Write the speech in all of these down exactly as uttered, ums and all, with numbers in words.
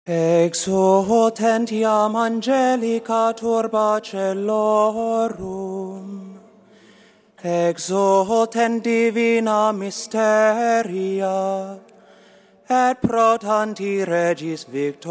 Exultentiam angelica turba celorum, exultent divina mysteria, et pro tanti regis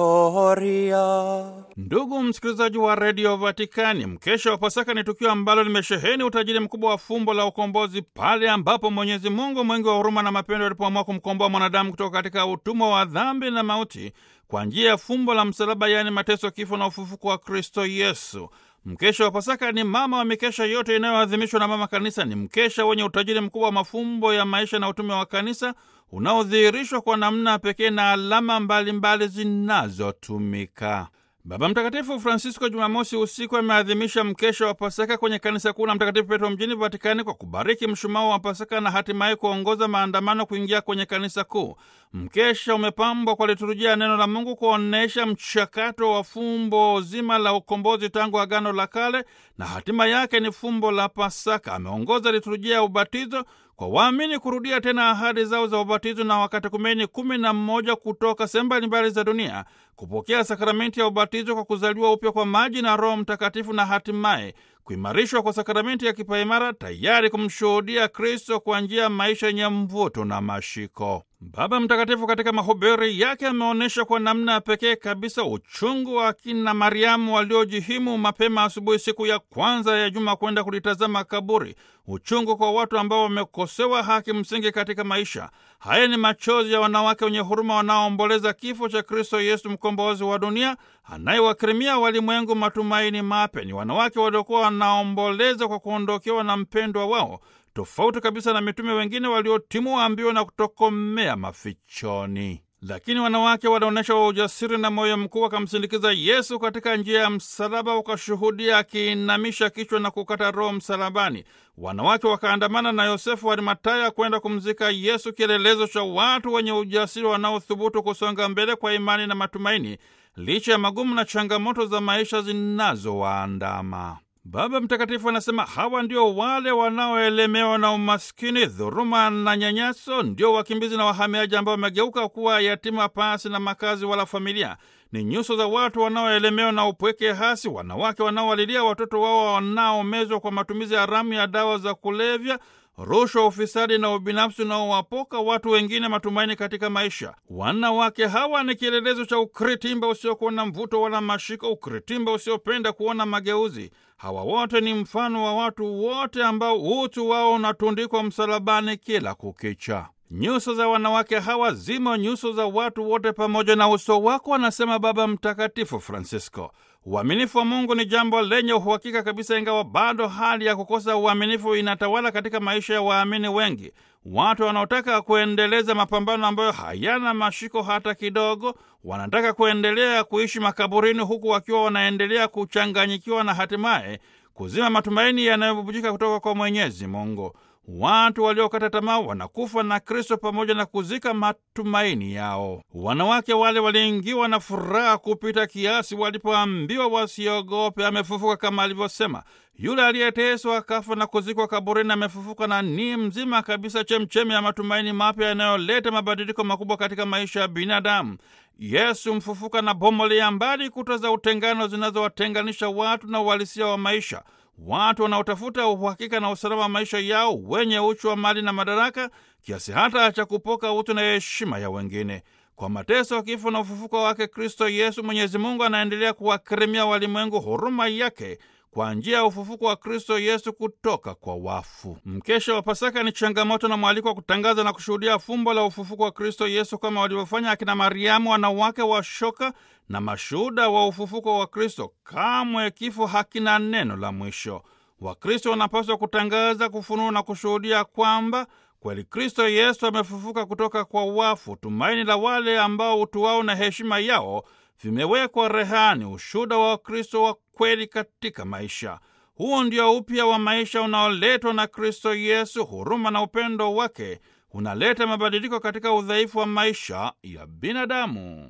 victoria. Ndugu msikilizaji wa redio Vatikani, mkesha wa Pasaka ni tukio ambalo limesheheni utajiri mkubwa wa fumbo la ukombozi, pale ambapo Mwenyezi Mungu mwingi wa huruma na mapendo alipoamua kumkomboa mwanadamu kutoka katika utumwa wa dhambi na mauti kwa njia ya fumbo la msalaba, yaani mateso, kifo na ufufuko wa Kristo Yesu. Mkesha wa Pasaka ni mama wa mikesha yote inayoadhimishwa na Mama Kanisa. Ni mkesha wenye utajiri mkubwa wa mafumbo ya maisha na utume wa Kanisa, unaodhihirishwa kwa namna pekee na alama mbalimbali zinazotumika. Baba Mtakatifu Francisco Jumamosi usiku ameadhimisha mkesha wa Pasaka kwenye kanisa kuu la Mtakatifu Petro mjini Vatikani kwa kubariki mshumaa wa Pasaka na hatimaye kuongoza maandamano kuingia kwenye kanisa kuu. Mkesha umepambwa kwa liturujia ya neno la Mungu kuonesha mchakato wa fumbo zima la ukombozi tangu Agano la Kale, na hatima yake ni fumbo la Pasaka. Ameongoza liturujia ya ubatizo kwa waamini kurudia tena ahadi zao za ubatizo, na wakatekumeni kumi na mmoja kutoka sehemu mbalimbali za dunia kupokea sakramenti ya ubatizo kwa kuzaliwa upya kwa maji na Roho Mtakatifu, na hatimaye kuimarishwa kwa sakramenti ya kipaimara, tayari kumshuhudia Kristo kwa njia ya maisha yenye mvuto na mashiko. Baba Mtakatifu katika mahubiri yake ameonyesha kwa namna ya pekee kabisa uchungu wa akina Mariamu waliojihimu mapema asubuhi siku ya kwanza ya juma kwenda kulitazama kaburi, uchungu kwa watu ambao wamekosewa haki msingi katika maisha. Haya ni machozi ya wanawake wenye huruma wanaoomboleza kifo cha Kristo Yesu, mkombozi wa dunia, anayewakirimia walimwengu matumaini mapya. Ni wanawake waliokuwa wanaomboleza kwa kuondokewa na mpendwa wao, tofauti kabisa na mitume wengine waliotimua mbio na kutokomea mafichoni. Lakini wanawake walionyesha wa ujasiri na moyo mkuu, wakamsindikiza Yesu katika njia ya msalaba, wakashuhudia akiinamisha kichwa na kukata roho msalabani. Wanawake wakaandamana na Yosefu wa Arimataya kwenda kumzika Yesu, kielelezo cha watu wenye ujasiri wanaothubutu kusonga mbele kwa imani na matumaini, licha ya magumu na changamoto za maisha zinazowaandama. Baba Mtakatifu anasema hawa ndio wale wanaoelemewa na umaskini, dhuluma na nyanyaso, ndio wakimbizi na wahamiaji ambao wamegeuka kuwa yatima pasi na makazi wala familia. Ni nyuso za watu wanaoelemewa na upweke hasi, wanawake wanaowalilia watoto wao wanaomezwa kwa matumizi haramu ya dawa za kulevya, rushwa, ufisadi na ubinafsi unaowapoka watu wengine matumaini katika maisha. Wanawake hawa ni kielelezo cha ukiritimba usiokuwa na mvuto wala mashiko, ukiritimba usiopenda kuona mageuzi. Hawa wote ni mfano wa watu wote ambao utu wao unatundikwa msalabani kila kukicha. Nyuso za wanawake hawa zimo nyuso za watu wote pamoja na uso wako, anasema Baba Mtakatifu Francisco. Uaminifu wa Mungu ni jambo lenye uhakika kabisa, ingawa bado hali ya kukosa uaminifu inatawala katika maisha ya waamini wengi. Watu wanaotaka kuendeleza mapambano ambayo hayana mashiko hata kidogo, wanataka kuendelea kuishi makaburini, huku wakiwa wanaendelea kuchanganyikiwa na hatimaye kuzima matumaini yanayobubujika kutoka kwa Mwenyezi Mungu. Watu waliokata tamaa wanakufa na Kristo pamoja na kuzika matumaini yao. Wanawake wale waliingiwa na furaha kupita kiasi walipoambiwa wasiogope, amefufuka kama alivyosema. Yule aliyeteswa akafa na kuzikwa kaburini amefufuka na ni mzima kabisa, chemchemi ya matumaini mapya yanayoleta mabadiliko makubwa katika maisha ya binadamu. Yesu mfufuka na bomolea mbali kuta za utengano zinazowatenganisha watu na uhalisia wa maisha. Watu wanaotafuta uhakika na usalama wa maisha yao, wenye uchu wa mali na madaraka, kiasi hata cha kupoka utu na heshima ya wengine. Kwa mateso, kifo na ufufuko wake Kristo Yesu, Mwenyezi Mungu anaendelea kuwakirimia walimwengu huruma yake kwa njia ya ufufuko wa Kristo Yesu kutoka kwa wafu. Mkesha wa Pasaka ni changamoto na mwaliko wa kutangaza na kushuhudia fumbo la ufufuko wa Kristo Yesu, kama walivyofanya akina Mariamu, wanawake wa shoka na mashuhuda wa ufufuko wa Kristo. Kamwe kifo hakina neno la mwisho. Wakristo wanapaswa kutangaza, kufunua na kushuhudia kwamba kweli Kristo Yesu amefufuka kutoka kwa wafu, tumaini la wale ambao utu wao na heshima yao vimewekwa rehani, ushuhuda wa Kristo wa kweli katika maisha. Huo ndio upya wa maisha unaoletwa na Kristo Yesu. Huruma na upendo wake unaleta mabadiliko katika udhaifu wa maisha ya binadamu.